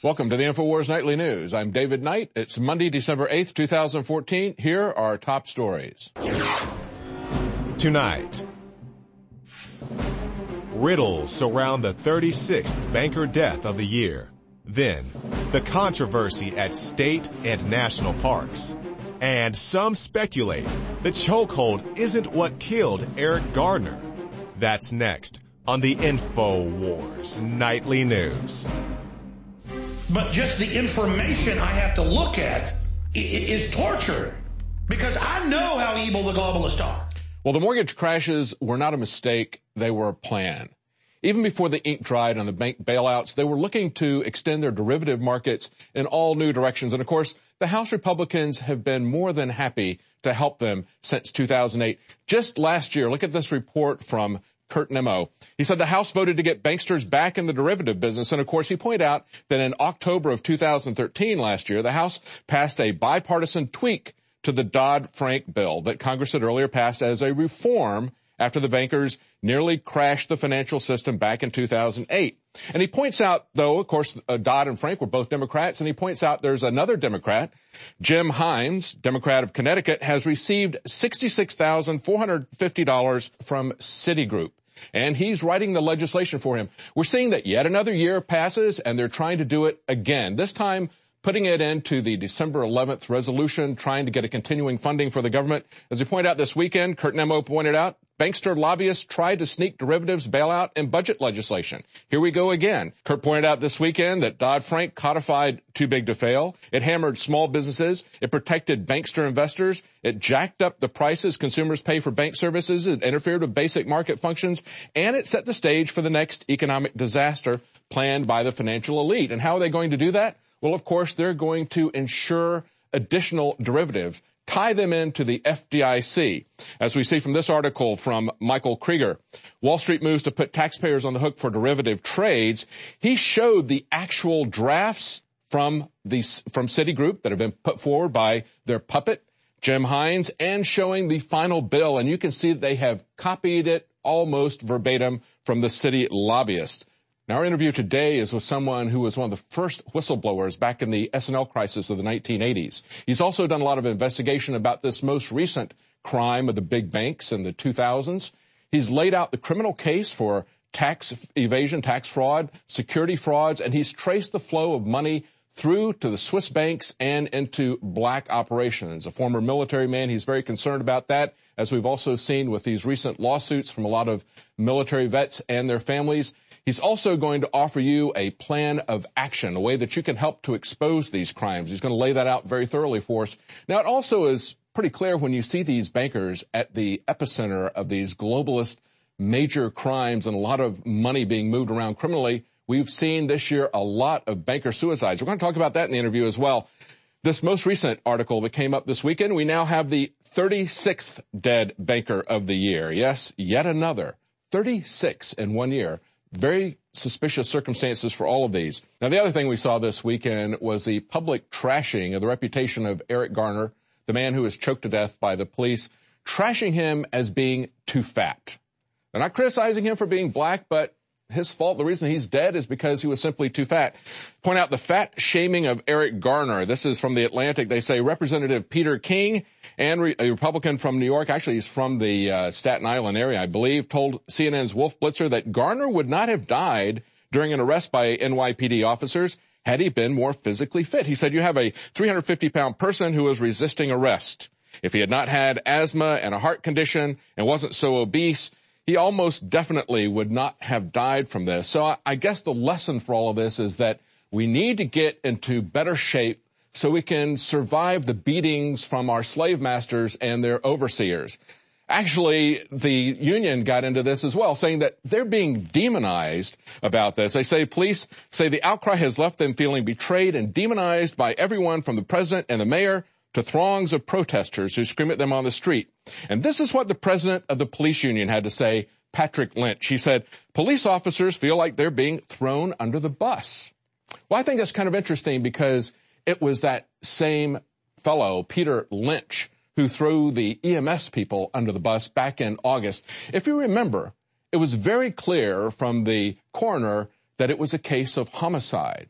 Welcome to the InfoWars Nightly News. I'm David Knight. It's Monday, December 8th, 2014. Here are our top stories. Tonight, riddles surround the 36th banker death of the year. Then, the controversy at state and national parks. And some speculate the chokehold isn't what killed Eric Garner. That's next on the InfoWars Nightly News. But just the information I have to look at is torture because I know how evil the globalists are. Well, the mortgage crashes were not a mistake. They were a plan. Even before the ink dried on the bank bailouts, they were looking to extend their derivative markets in all new directions. And, of course, the House Republicans have been more than happy to help them since 2008. Just last year, look at this report from Kurt Nimmo. He said the House voted to get banksters back in the derivative business. And, of course, he pointed out that in October of 2013 last year, the House passed a bipartisan tweak to the Dodd-Frank bill that Congress had earlier passed as a reform after the bankers nearly crashed the financial system back in 2008. And he points out, though, of course, Dodd and Frank were both Democrats, and he points out there's another Democrat, Jim Hines, Democrat of Connecticut, has received $66,450 from Citigroup. And he's writing the legislation for him. We're seeing that yet another year passes, and they're trying to do it again, this time putting it into the December 11th resolution, trying to get a continuing funding for the government. As we pointed out this weekend, Kurt Nimmo pointed out, bankster lobbyists tried to sneak derivatives bailout and budget legislation. Here we go again. Kurt pointed out this weekend that Dodd-Frank codified too big to fail. It hammered small businesses. It protected bankster investors. It jacked up the prices consumers pay for bank services. It interfered with basic market functions. And it set the stage for the next economic disaster planned by the financial elite. And how are they going to do that? Well, of course, they're going to insure additional derivatives, tie them into the FDIC. As we see from this article from Michael Krieger, Wall Street moves to put taxpayers on the hook for derivative trades. He showed the actual drafts from Citigroup that have been put forward by their puppet, Jim Hines, and showing the final bill. And you can see that they have copied it almost verbatim from the city lobbyist. Now, our interview today is with someone who was one of the first whistleblowers back in the S&L crisis of the 1980s. He's also done a lot of investigation about this most recent crime of the big banks in the 2000s. He's laid out the criminal case for tax evasion, tax fraud, security frauds, and he's traced the flow of money through to the Swiss banks and into black operations. A former military man, he's very concerned about that, as we've also seen with these recent lawsuits from a lot of military vets and their families. He's also going to offer you a plan of action, a way that you can help to expose these crimes. He's going to lay that out very thoroughly for us. Now, it also is pretty clear when you see these bankers at the epicenter of these globalist major crimes and a lot of money being moved around criminally. We've seen this year a lot of banker suicides. We're going to talk about that in the interview as well. This most recent article that came up this weekend, we now have the 36th dead banker of the year. Yes, yet another. 36 in 1 year. Very suspicious circumstances for all of these. Now, the other thing we saw this weekend was the public trashing of the reputation of Eric Garner, the man who was choked to death by the police, trashing him as being too fat. They're not criticizing him for being black, but his fault, the reason he's dead is because he was simply too fat. Point out the fat shaming of Eric Garner. This is from The Atlantic. They say Representative Peter King, and a Republican from New York, actually he's from the Staten Island area, I believe, told CNN's Wolf Blitzer that Garner would not have died during an arrest by NYPD officers had he been more physically fit. He said, you have a 350-pound person who is resisting arrest. If he had not had asthma and a heart condition and wasn't so obese, he almost definitely would not have died from this. So I guess the lesson for all of this is that we need to get into better shape so we can survive the beatings from our slave masters and their overseers. Actually, the union got into this as well, saying that they're being demonized about this. They say police say the outcry has left them feeling betrayed and demonized by everyone from the president and the mayor to throngs of protesters who scream at them on the street. And this is what the president of the police union had to say, Patrick Lynch. He said, police officers feel like they're being thrown under the bus. Well, I think that's kind of interesting because it was that same fellow, Peter Lynch, who threw the EMS people under the bus back in August. If you remember, it was very clear from the coroner that it was a case of homicide.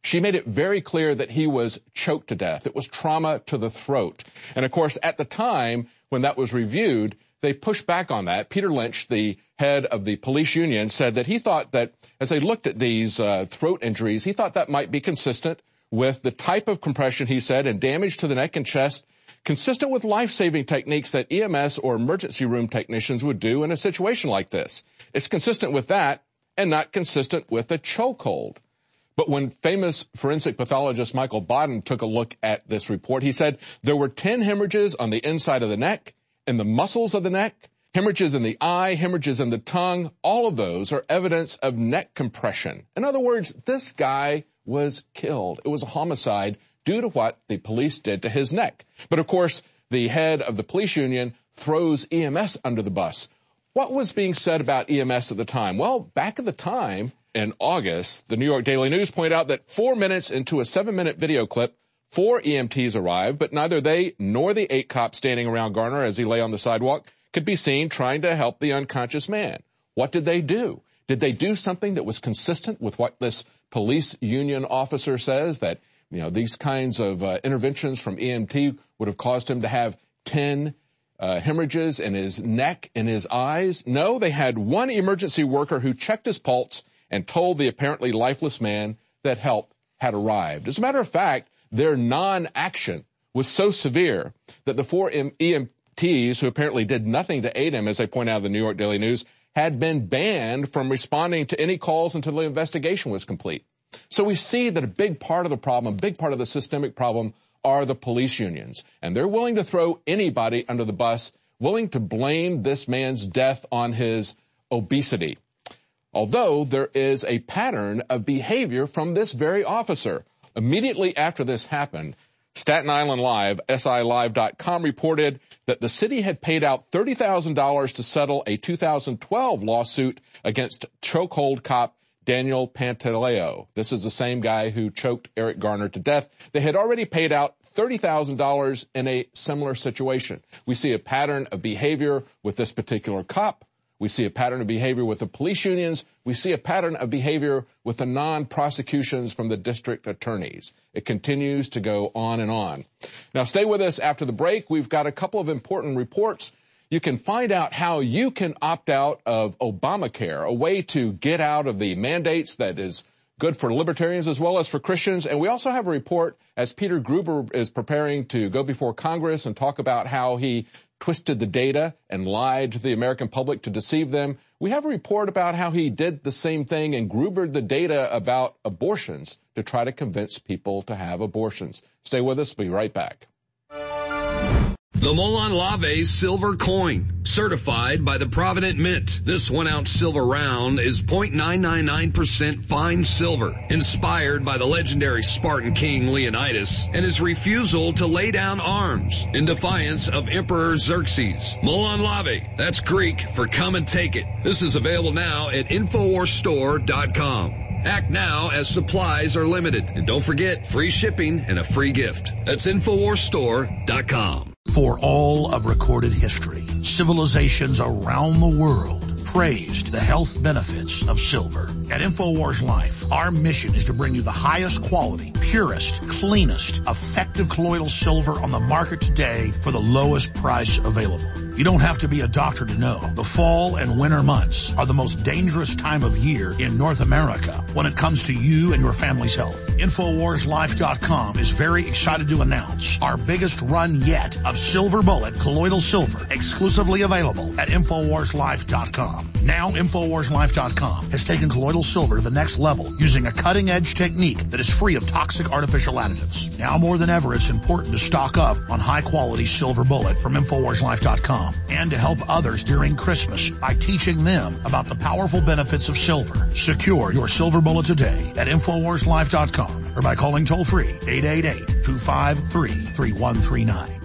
She made it very clear that he was choked to death. It was trauma to the throat. And of course, at the time when that was reviewed, they pushed back on that. Peter Lynch, the head of the police union, said that he thought that as they looked at these throat injuries, he thought that might be consistent with the type of compression, he said, and damage to the neck and chest, consistent with life-saving techniques that EMS or emergency room technicians would do in a situation like this. It's consistent with that and not consistent with a chokehold. But when famous forensic pathologist Michael Baden took a look at this report, he said there were 10 hemorrhages on the inside of the neck, in the muscles of the neck, hemorrhages in the eye, hemorrhages in the tongue. All of those are evidence of neck compression. In other words, this guy was killed. It was a homicide due to what the police did to his neck. But of course, the head of the police union throws EMS under the bus. What was being said about EMS at the time? Well, back at the time, in August, the New York Daily News pointed out that 4 minutes into a 7-minute video clip, 4 EMTs arrived, but neither they nor the 8 cops standing around Garner as he lay on the sidewalk could be seen trying to help the unconscious man. What did they do? Did they do something that was consistent with what this police union officer says, that, you know, these kinds of interventions from EMT would have caused him to have 10 hemorrhages in his neck and his eyes? No, they had one emergency worker who checked his pulse and told the apparently lifeless man that help had arrived. As a matter of fact, their non-action was so severe that the 4 EMTs, who apparently did nothing to aid him, as they point out in the New York Daily News, had been banned from responding to any calls until the investigation was complete. So we see that a big part of the problem, a big part of the systemic problem, are the police unions. And they're willing to throw anybody under the bus, willing to blame this man's death on his obesity. Although there is a pattern of behavior from this very officer. Immediately after this happened, Staten Island Live, SILive.com, reported that the city had paid out $30,000 to settle a 2012 lawsuit against chokehold cop Daniel Pantaleo. This is the same guy who choked Eric Garner to death. They had already paid out $30,000 in a similar situation. We see a pattern of behavior with this particular cop. We see a pattern of behavior with the police unions. We see a pattern of behavior with the non-prosecutions from the district attorneys. It continues to go on and on. Now, stay with us after the break. We've got a couple of important reports. You can find out how you can opt out of Obamacare, a way to get out of the mandates that is good for libertarians as well as for Christians. And we also have a report as Peter Gruber is preparing to go before Congress and talk about how he twisted the data and lied to the American public to deceive them. We have a report about how he did the same thing and Grubered the data about abortions to try to convince people to have abortions. Stay with us. Be right back. The Molon Labe Silver Coin, certified by the Provident Mint. This 1-ounce silver round is 0.999% fine silver, inspired by the legendary Spartan king Leonidas and his refusal to lay down arms in defiance of Emperor Xerxes. Molon Labe, that's Greek for come and take it. This is available now at InfoWarsStore.com. Act now as supplies are limited. And don't forget, free shipping and a free gift. That's InfoWarsStore.com. For all of recorded history, civilizations around the world praised the health benefits of silver. At InfoWars Life, our mission is to bring you the highest quality, purest, cleanest, effective colloidal silver on the market today for the lowest price available. You don't have to be a doctor to know. The fall and winter months are the most dangerous time of year in North America when it comes to you and your family's health. InfoWarsLife.com is very excited to announce our biggest run yet of Silver Bullet colloidal silver, exclusively available at InfoWarsLife.com. Now InfoWarsLife.com has taken colloidal silver to the next level using a cutting-edge technique that is free of toxic artificial additives. Now more than ever, it's important to stock up on high-quality Silver Bullet from InfoWarsLife.com and to help others during Christmas by teaching them about the powerful benefits of silver. Secure your Silver Bullet today at InfoWarsLife.com or by calling toll-free 888-253-3139.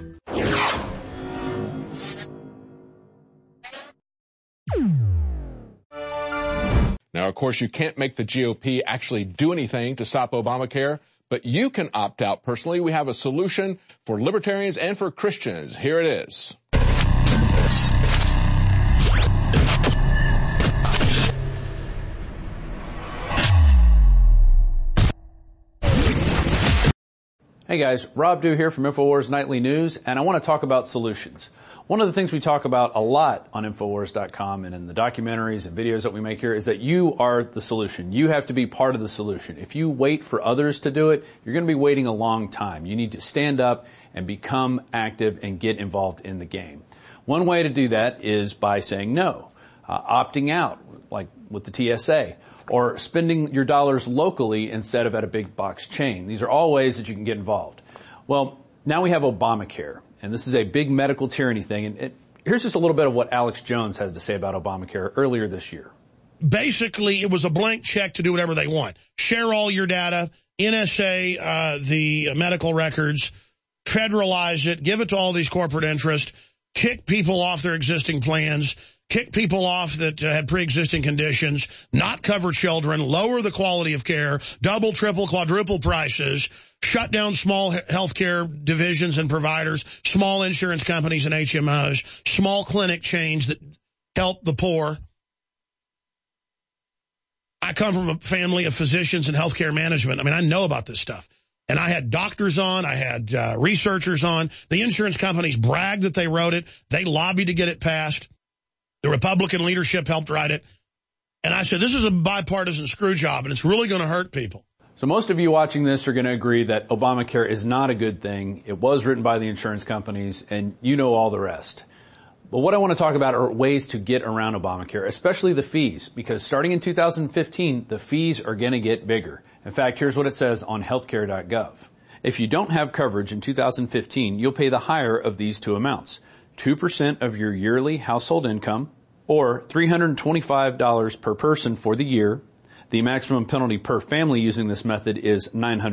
Now, of course, you can't make the GOP actually do anything to stop Obamacare, but you can opt out personally. We have a solution for libertarians and for Christians. Here it is. Hey guys, Rob Dew here from InfoWars Nightly News, and I want to talk about solutions. One of the things we talk about a lot on Infowars.com and in the documentaries and videos that we make here is that you are the solution. You have to be part of the solution. If you wait for others to do it, you're going to be waiting a long time. You need to stand up and become active and get involved in the game. One way to do that is by saying no, opting out, like with the TSA, or spending your dollars locally instead of at a big box chain. These are all ways that you can get involved. Well, now we have Obamacare, and this is a big medical tyranny thing. And here's just a little bit of what Alex Jones has to say about Obamacare earlier this year. Basically, it was a blank check to do whatever they want. Share all your data, NSA the medical records, federalize it, give it to all these corporate interests, kick people off their existing plans, kick people off that had pre-existing conditions, not cover children, lower the quality of care, double, triple, quadruple prices, shut down small healthcare divisions and providers, small insurance companies and HMOs, small clinic chains that help the poor. I come from a family of physicians and healthcare management. I mean, I know about this stuff. And I had doctors on, I had researchers on. The insurance companies bragged that they wrote it. They lobbied to get it passed. The Republican leadership helped write it. And I said, this is a bipartisan screw job, and it's really going to hurt people. So most of you watching this are going to agree that Obamacare is not a good thing. It was written by the insurance companies, and you know all the rest. But what I want to talk about are ways to get around Obamacare, especially the fees, because starting in 2015, the fees are going to get bigger. In fact, here's what it says on healthcare.gov. If you don't have coverage in 2015, you'll pay the higher of these two amounts. 2% of your yearly household income, or $325 per person for the year. The maximum penalty per family using this method is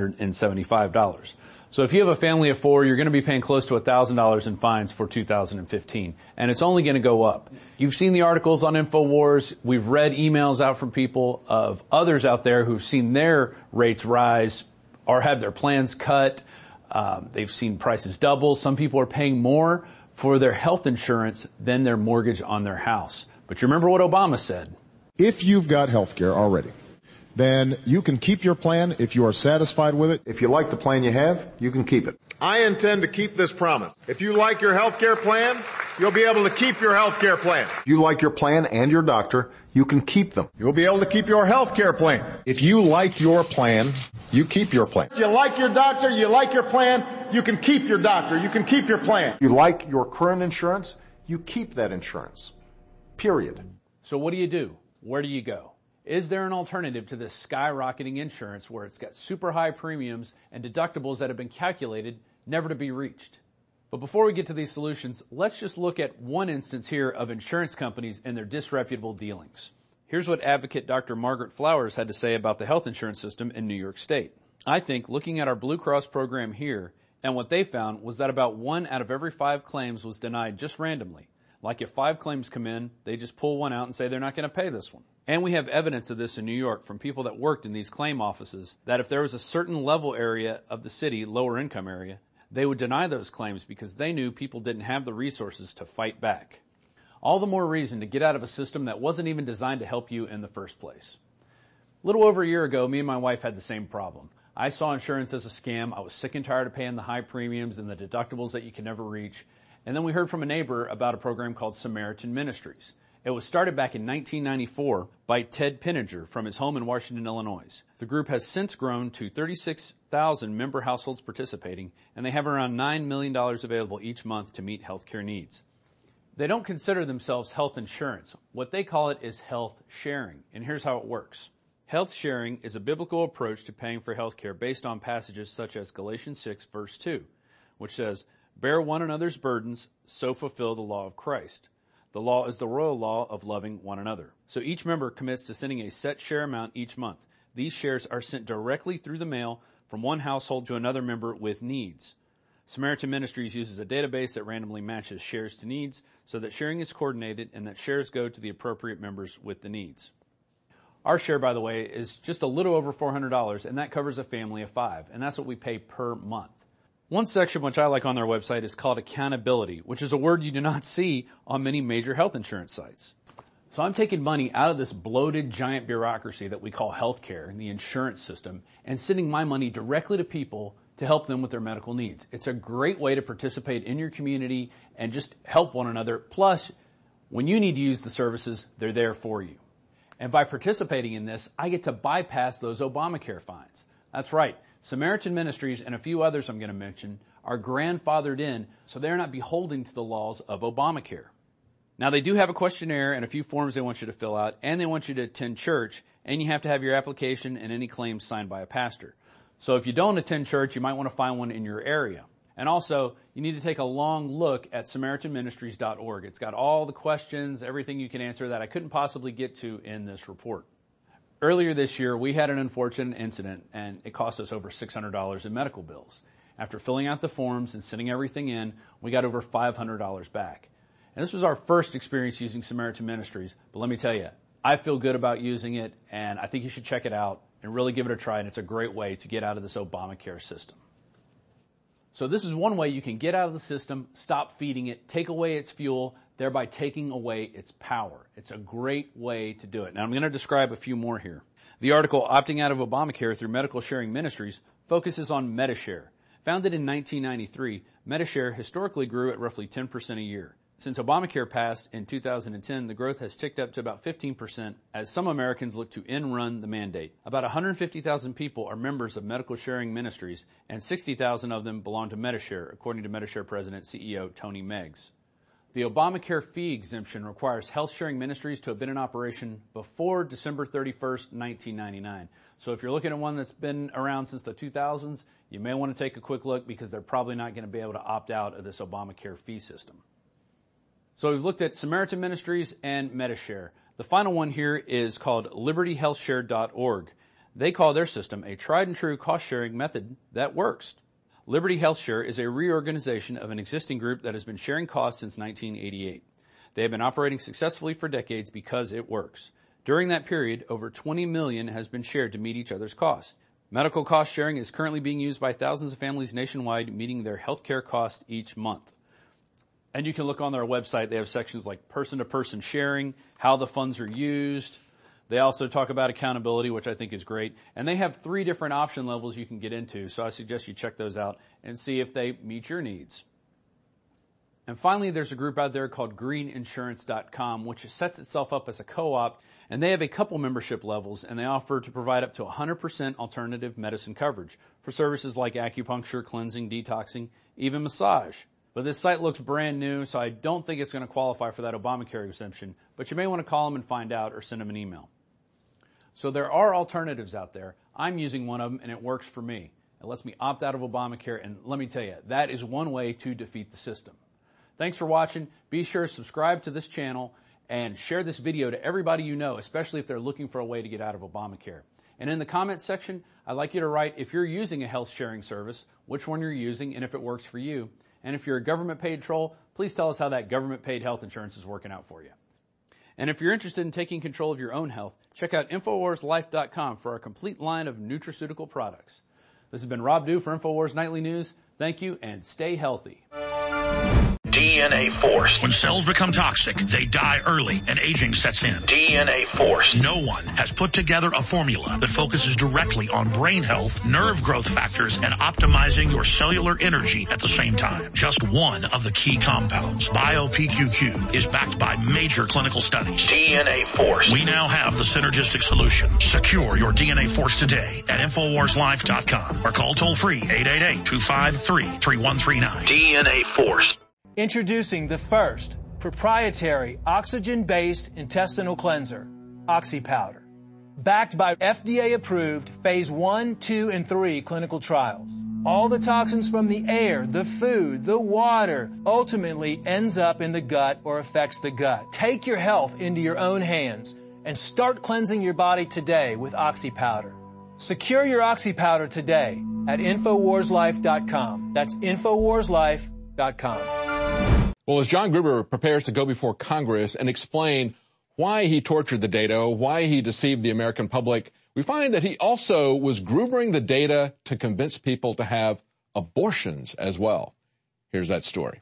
$975. So if you have a family of 4, you're going to be paying close to $1,000 in fines for 2015. And it's only going to go up. You've seen the articles on InfoWars. We've read emails out from people of others out there who've seen their rates rise or have their plans cut. They've seen prices double. Some people are paying more for their health insurance than their mortgage on their house. But you remember what Obama said. If you've got health care already, then you can keep your plan if you are satisfied with it. If you like the plan you have, you can keep it. I intend to keep this promise. If you like your health care plan, you'll be able to keep your health care plan. If you like your plan and your doctor, you can keep them. You'll be able to keep your health care plan. If you like your plan, you keep your plan. If you like your doctor, you like your plan, you can keep your doctor, you can keep your plan. If you like your current insurance, you keep that insurance. Period. So what do? Where do you go? Is there an alternative to this skyrocketing insurance where it's got super high premiums and deductibles that have been calculated never to be reached? But before we get to these solutions, let's just look at one instance here of insurance companies and their disreputable dealings. Here's what advocate Dr. Margaret Flowers had to say about the health insurance system in New York State. I think looking at our Blue Cross program here and what they found was that about 1 out of every 5 claims was denied just randomly. Like if 5 claims come in, they just pull one out and say they're not going to pay this one. And we have evidence of this in New York from people that worked in these claim offices that if there was a certain level area of the city, lower income area, they would deny those claims because they knew people didn't have the resources to fight back. All the more reason to get out of a system that wasn't even designed to help you in the first place. A little over a year ago, me and my wife had the same problem. I saw insurance as a scam. I was sick and tired of paying the high premiums and the deductibles that you can never reach. And then we heard from a neighbor about a program called Samaritan Ministries. It was started back in 1994 by Ted Pinninger from his home in Washington, Illinois. The group has since grown to 36,000 member households participating, and they have around $9 million available each month to meet healthcare needs. They don't consider themselves health insurance. What they call it is health sharing, and here's how it works. Health sharing is a biblical approach to paying for healthcare based on passages such as Galatians 6, verse 2, which says, "Bear one another's burdens, so fulfill the law of Christ." The law is the royal law of loving one another. So each member commits to sending a set share amount each month. These shares are sent directly through the mail from one household to another member with needs. Samaritan Ministries uses a database that randomly matches shares to needs so that sharing is coordinated and that shares go to the appropriate members with the needs. Our share, by the way, is just a little over $400, and that covers a family of 5, and that's what we pay per month. One section which I like on their website is called accountability, which is a word you do not see on many major health insurance sites. So I'm taking money out of this bloated giant bureaucracy that we call healthcare and the insurance system and sending my money directly to people to help them with their medical needs. It's a great way to participate in your community and just help one another. Plus, when you need to use the services, they're there for you. And by participating in this, I get to bypass those Obamacare fines. That's right. Samaritan Ministries and a few others I'm going to mention are grandfathered in, so they're not beholden to the laws of Obamacare. Now, they do have a questionnaire and a few forms they want you to fill out, and they want you to attend church, and you have to have your application and any claims signed by a pastor. So if you don't attend church, you might want to find one in your area. And also, you need to take a long look at SamaritanMinistries.org. It's got all the questions, everything you can answer that I couldn't possibly get to in this report. Earlier this year, we had an unfortunate incident, and it cost us over $600 in medical bills. After filling out the forms and sending everything in, we got over $500 back. And this was our first experience using Samaritan Ministries, but let me tell you, I feel good about using it, and I think you should check it out and really give it a try, and it's a great way to get out of this Obamacare system. So this is one way you can get out of the system, stop feeding it, take away its fuel, thereby taking away its power. It's a great way to do it. Now I'm going to describe a few more here. The article, Opting Out of Obamacare Through Medical Sharing Ministries, focuses on Medi-Share. Founded in 1993, Medi-Share historically grew at roughly 10% a year. Since Obamacare passed in 2010, the growth has ticked up to about 15% as some Americans look to end-run the mandate. About 150,000 people are members of medical sharing ministries, and 60,000 of them belong to Medi-Share, according to Medi-Share President CEO Tony Meggs. The Obamacare fee exemption requires health sharing ministries to have been in operation before December 31st, 1999. So if you're looking at one that's been around since the 2000s, you may want to take a quick look because they're probably not going to be able to opt out of this Obamacare fee system. So we've looked at Samaritan Ministries and Medi-Share. The final one here is called LibertyHealthShare.org. They call their system a tried and true cost-sharing method that works. Liberty Health Share is a reorganization of an existing group that has been sharing costs since 1988. They have been operating successfully for decades because it works. During that period, over $20 million has been shared to meet each other's costs. Medical cost sharing is currently being used by thousands of families nationwide, meeting their health care costs each month. And you can look on their website. They have sections like person-to-person sharing, how the funds are used. They also talk about accountability, which I think is great. And they have 3 different option levels you can get into, so I suggest you check those out and see if they meet your needs. And finally, there's a group out there called greeninsurance.com, which sets itself up as a co-op, and they have a couple membership levels, and they offer to provide up to 100% alternative medicine coverage for services like acupuncture, cleansing, detoxing, even massage. But this site looks brand new, so I don't think it's going to qualify for that Obamacare exemption, but you may want to call them and find out or send them an email. So there are alternatives out there. I'm using one of them, and it works for me. It lets me opt out of Obamacare, and let me tell you, that is one way to defeat the system. Thanks for watching. Be sure to subscribe to this channel and share this video to everybody you know, especially if they're looking for a way to get out of Obamacare. And in the comments section, I'd like you to write if you're using a health sharing service, which one you're using, and if it works for you. And if you're a government-paid troll, please tell us how that government-paid health insurance is working out for you. And if you're interested in taking control of your own health, check out InfoWarsLife.com for our complete line of nutraceutical products. This has been Rob Dew for InfoWars Nightly News. Thank you, and stay healthy. DNA Force. When cells become toxic, they die early and aging sets in. DNA Force. No one has put together a formula that focuses directly on brain health, nerve growth factors, and optimizing your cellular energy at the same time. Just one of the key compounds, BioPQQ, is backed by major clinical studies. DNA Force. We now have the synergistic solution. Secure your DNA Force today at InfoWarsLife.com or call toll-free 888-253-3139. DNA Force. Introducing the first proprietary oxygen-based intestinal cleanser, OxyPowder. Backed by FDA-approved Phase 1, 2, and 3 clinical trials. All the toxins from the air, the food, the water, ultimately ends up in the gut or affects the gut. Take your health into your own hands and start cleansing your body today with OxyPowder. Secure your OxyPowder today at InfoWarsLife.com. That's InfoWarsLife.com. Well, as John Gruber prepares to go before Congress and explain why he tortured the data, why he deceived the American public, we find that he also was Grubering the data to convince people to have abortions as well. Here's that story.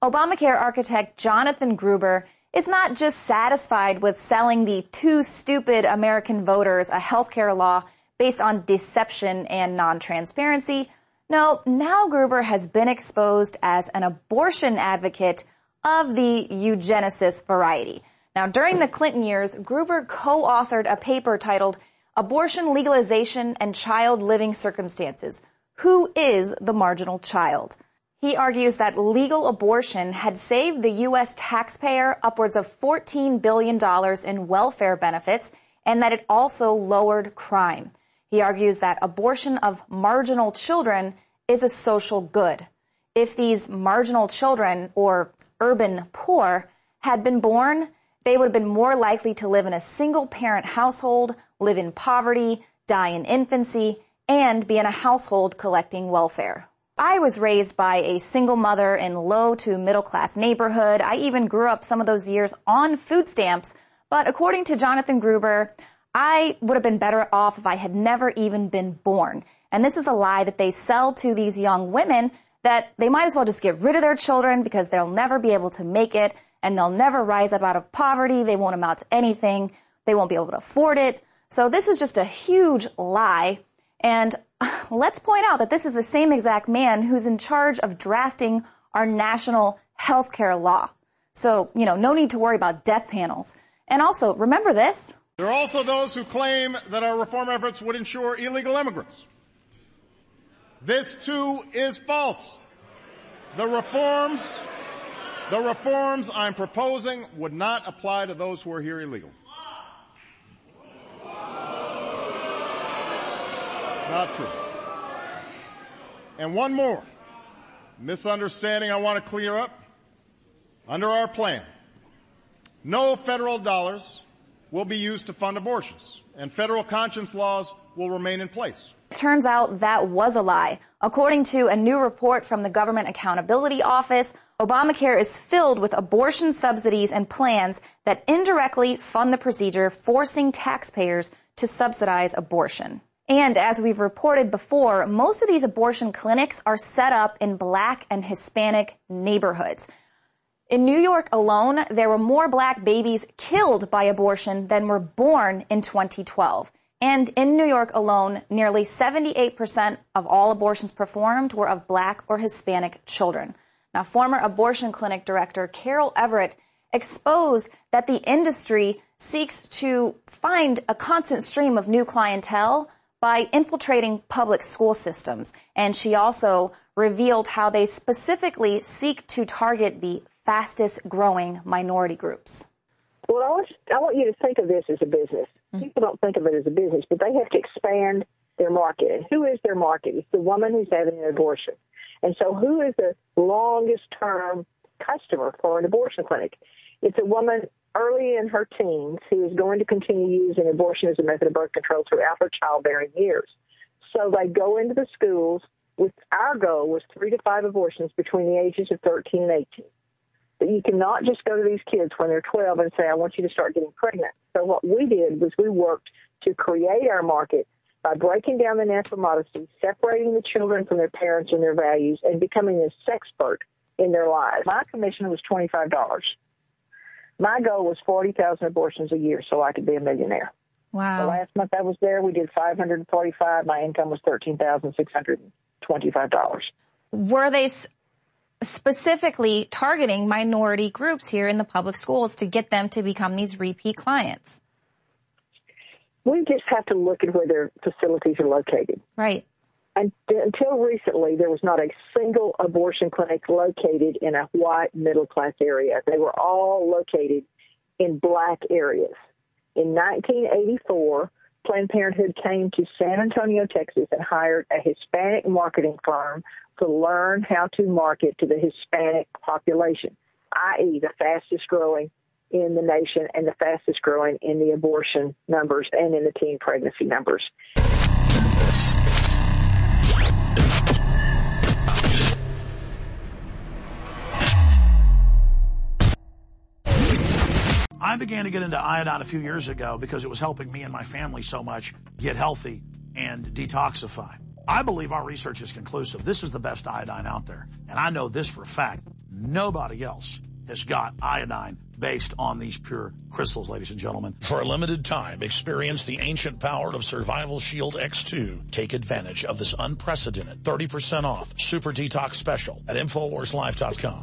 Obamacare architect Jonathan Gruber is not just satisfied with selling the too stupid American voters a health care law based on deception and non-transparency. No, now Gruber has been exposed as an abortion advocate of the eugenicist variety. Now, during the Clinton years, Gruber co-authored a paper titled Abortion Legalization and Child Living Circumstances. Who is the marginal child? He argues that legal abortion had saved the U.S. taxpayer upwards of $14 billion in welfare benefits and that it also lowered crime. He argues that abortion of marginal children is a social good. If these marginal children, or urban poor, had been born, they would have been more likely to live in a single-parent household, live in poverty, die in infancy, and be in a household collecting welfare. I was raised by a single mother in low to middle class neighborhood. I even grew up some of those years on food stamps. But according to Jonathan Gruber, I would have been better off if I had never even been born. And this is a lie that they sell to these young women, that they might as well just get rid of their children because they'll never be able to make it and they'll never rise up out of poverty. They won't amount to anything. They won't be able to afford it. So this is just a huge lie. And let's point out that this is the same exact man who's in charge of drafting our national health care law. So, no need to worry about death panels. And also, remember this. There are also those who claim that our reform efforts would ensure illegal immigrants. This, too, is false. The reforms I'm proposing would not apply to those who are here illegally. It's not true. And one more misunderstanding I want to clear up. Under our plan, no federal dollars will be used to fund abortions, and federal conscience laws will remain in place. It turns out that was a lie. According to a new report from the Government Accountability Office, Obamacare is filled with abortion subsidies and plans that indirectly fund the procedure, forcing taxpayers to subsidize abortion. And as we've reported before, most of these abortion clinics are set up in Black and Hispanic neighborhoods. In New York alone, there were more Black babies killed by abortion than were born in 2012. And in New York alone, nearly 78% of all abortions performed were of Black or Hispanic children. Now, former abortion clinic director Carol Everett exposed that the industry seeks to find a constant stream of new clientele by infiltrating public school systems. And she also revealed how they specifically seek to target the fastest growing minority groups. Well, I want you to think of this as a business. People don't think of it as a business, but they have to expand their market. And who is their market? It's the woman who's having an abortion. And so who is the longest-term customer for an abortion clinic? It's a woman early in her teens who is going to continue using abortion as a method of birth control throughout her childbearing years. So they go into the schools. Our goal was 3 to 5 abortions between the ages of 13 and 18. But you cannot just go to these kids when they're 12 and say, I want you to start getting pregnant. So what we did was we worked to create our market by breaking down the natural modesty, separating the children from their parents and their values, and becoming a sexpert in their lives. My commission was $25. My goal was 40,000 abortions a year so I could be a millionaire. Wow. The last month I was there, we did 545. My income was $13,625. Were they specifically targeting minority groups here in the public schools to get them to become these repeat clients? We just have to look at where their facilities are located. Right. And until recently, there was not a single abortion clinic located in a white middle-class area. They were all located in Black areas. In 1984, Planned Parenthood came to San Antonio, Texas, and hired a Hispanic marketing firm to learn how to market to the Hispanic population, i.e. the fastest growing in the nation and the fastest growing in the abortion numbers and in the teen pregnancy numbers. I began to get into iodine a few years ago because it was helping me and my family so much get healthy and detoxify. I believe our research is conclusive. This is the best iodine out there. And I know this for a fact. Nobody else has got iodine based on these pure crystals, ladies and gentlemen. For a limited time, experience the ancient power of Survival Shield X2. Take advantage of this unprecedented 30% off Super Detox special at InfoWarsLife.com.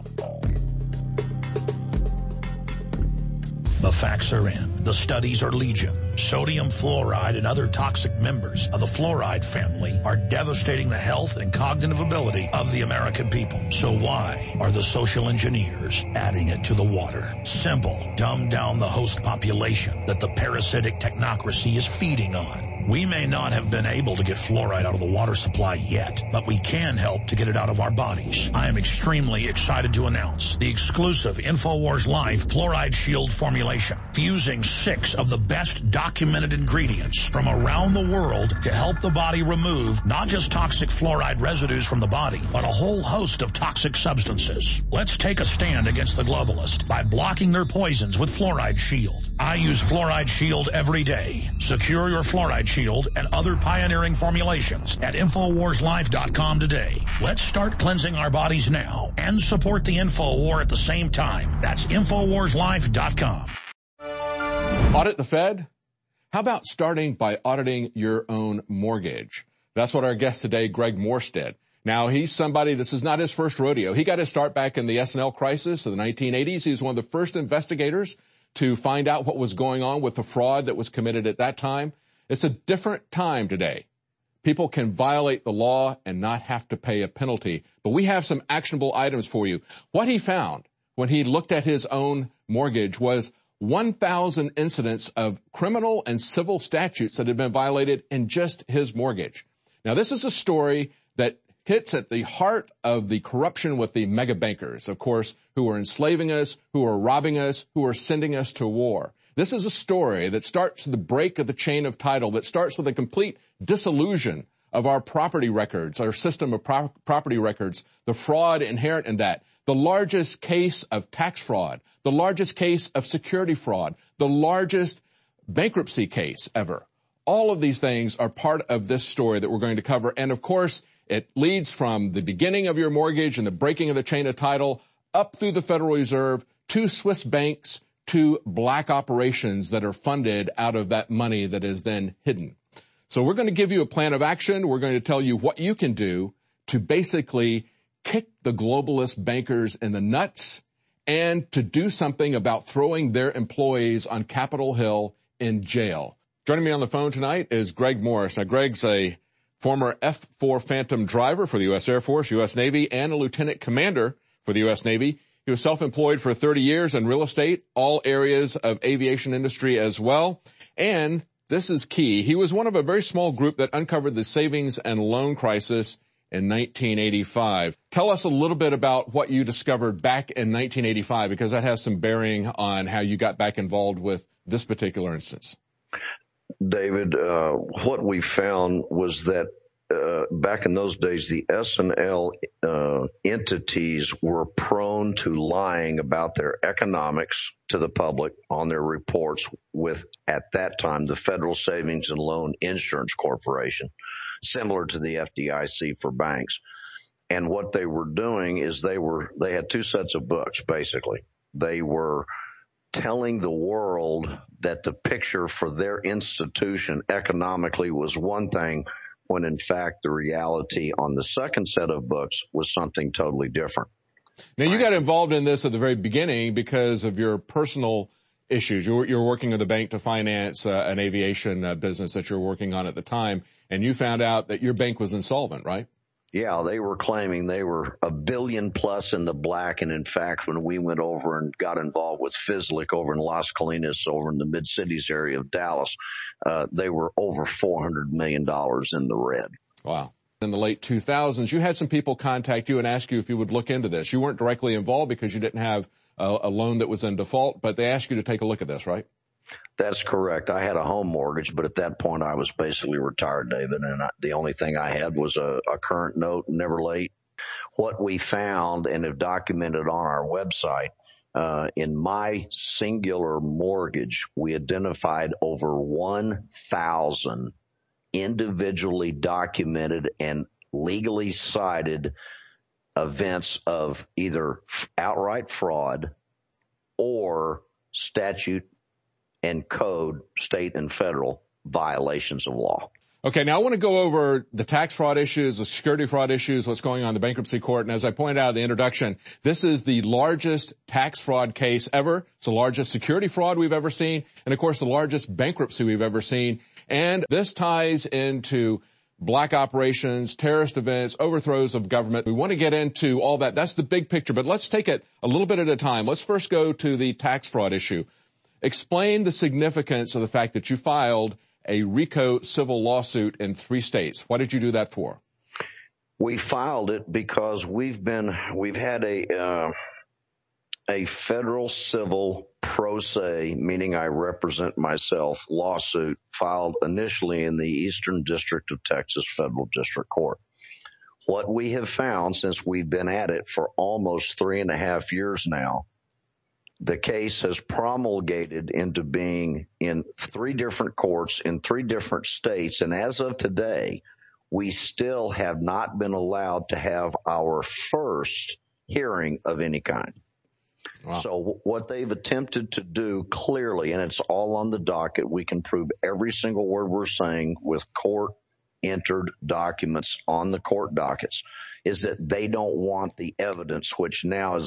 The facts are in. The studies are legion. Sodium fluoride and other toxic members of the fluoride family are devastating the health and cognitive ability of the American people. So why are the social engineers adding it to the water? Simple. Dumb down the host population that the parasitic technocracy is feeding on. We may not have been able to get fluoride out of the water supply yet, but we can help to get it out of our bodies. I am extremely excited to announce the exclusive InfoWars Life Fluoride Shield formulation, fusing 6 of the best documented ingredients from around the world to help the body remove not just toxic fluoride residues from the body, but a whole host of toxic substances. Let's take a stand against the globalists by blocking their poisons with Fluoride Shield. I use Fluoride Shield every day. Secure your Fluoride Shield and other pioneering formulations at InfoWarsLife.com today. Let's start cleansing our bodies now and support the info war at the same time. That's InfoWarsLife.com. Audit the Fed? How about starting by auditing your own mortgage? That's what our guest today, Greg Morse, did. Now, he's somebody, this is not his first rodeo. He got his start back in the S&L crisis of the 1980s. He was one of the first investigators to find out what was going on with the fraud that was committed at that time. It's a different time today. People can violate the law and not have to pay a penalty. But we have some actionable items for you. What he found when he looked at his own mortgage was 1,000 incidents of criminal and civil statutes that had been violated in just his mortgage. Now, this is a story that hits at the heart of the corruption with the mega bankers, of course, who are enslaving us, who are robbing us, who are sending us to war. This is a story that starts the break of the chain of title, that starts with a complete dissolution of our property records, our system of property records, the fraud inherent in that, the largest case of tax fraud, the largest case of security fraud, the largest bankruptcy case ever. All of these things are part of this story that we're going to cover. And of course, it leads from the beginning of your mortgage and the breaking of the chain of title up through the Federal Reserve to Swiss banks to black operations that are funded out of that money that is then hidden. So we're going to give you a plan of action. We're going to tell you what you can do to basically kick the globalist bankers in the nuts and to do something about throwing their employees on Capitol Hill in jail. Joining me on the phone tonight is Greg Morse. Now, Greg's a former F-4 Phantom driver for the U.S. Air Force, U.S. Navy, and a lieutenant commander for the U.S. Navy. He was self-employed for 30 years in real estate, all areas of aviation industry as well. And this is key. He was one of a very small group that uncovered the savings and loan crisis in 1985. Tell us a little bit about what you discovered back in 1985, because that has some bearing on how you got back involved with this particular instance. David, what we found was that back in those days, the S&L entities were prone to lying about their economics to the public on their reports with, at that time, the Federal Savings and Loan Insurance Corporation, similar to the FDIC for banks. And what they were doing is they had 2 sets of books, basically. They were telling the world that the picture for their institution economically was one thing, when in fact the reality on the second set of books was something totally different. Now, you got involved in this at the very beginning because of your personal issues. You were working at the bank to finance an aviation business that you were working on at the time, and you found out that your bank was insolvent, right? Yeah, they were claiming they were $1 billion plus in the black, and in fact, when we went over and got involved with FSLIC over in Las Colinas, over in the mid-cities area of Dallas, they were over $400 million in the red. Wow. In the late 2000s, you had some people contact you and ask you if you would look into this. You weren't directly involved because you didn't have a loan that was in default, but they asked you to take a look at this, right? That's correct. I had a home mortgage, but at that point I was basically retired, David, and the only thing I had was a current note, never late. What we found and have documented on our website, in my singular mortgage, we identified over 1,000 individually documented and legally cited events of either outright fraud or statute and code, state and federal violations of law. Okay, now I want to go over the tax fraud issues, the security fraud issues, what's going on in the bankruptcy court. And as I pointed out in the introduction, this is the largest tax fraud case ever. It's the largest security fraud we've ever seen. And of course, the largest bankruptcy we've ever seen. And this ties into black operations, terrorist events, overthrows of government. We want to get into all that. That's the big picture, but let's take it a little bit at a time. Let's first go to the tax fraud issue. Explain the significance of the fact that you filed a RICO civil lawsuit in 3 states. Why did you do that for? We filed it because we've had a federal civil pro se, meaning I represent myself, lawsuit filed initially in the Eastern District of Texas Federal District Court. What we have found since we've been at it for almost 3.5 years now, the case has promulgated into being in 3 different courts in 3 different states. And as of today, we still have not been allowed to have our first hearing of any kind. Wow. So what they've attempted to do clearly, and it's all on the docket, we can prove every single word we're saying with court-entered documents on the court dockets, is that they don't want the evidence, which now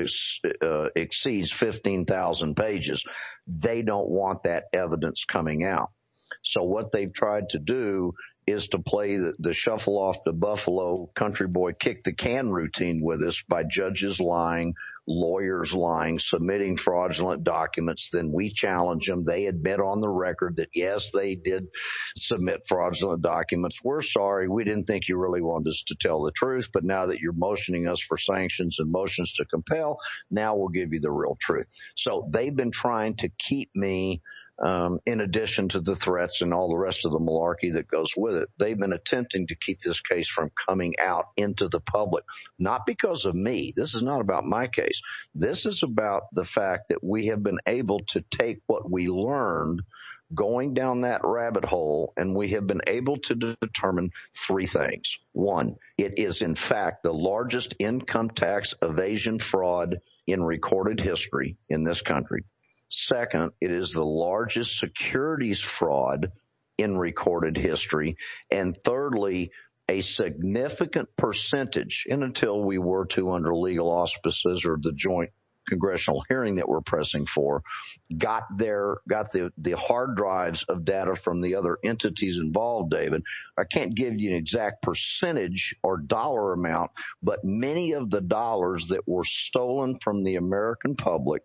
exceeds 15,000 pages. They don't want that evidence coming out. So what they've tried to do is to play the shuffle off the buffalo country boy kick the can routine with us by judges lying, lawyers lying, submitting fraudulent documents. Then we challenge them. They admit on the record that, yes, they did submit fraudulent documents. We're sorry. We didn't think you really wanted us to tell the truth. But now that you're motioning us for sanctions and motions to compel, now we'll give you the real truth. So they've been trying to keep me, in addition to the threats and all the rest of the malarkey that goes with it, they've been attempting to keep this case from coming out into the public, not because of me. This is not about my case. This is about the fact that we have been able to take what we learned going down that rabbit hole, and we have been able to determine 3 things. 1, it is in fact the largest income tax evasion fraud in recorded history in this country. Second, it is the largest securities fraud in recorded history. And thirdly, a significant percentage, and until we were to under legal auspices or the joint congressional hearing that we're pressing for, got the hard drives of data from the other entities involved, David. I can't give you an exact percentage or dollar amount, but many of the dollars that were stolen from the American public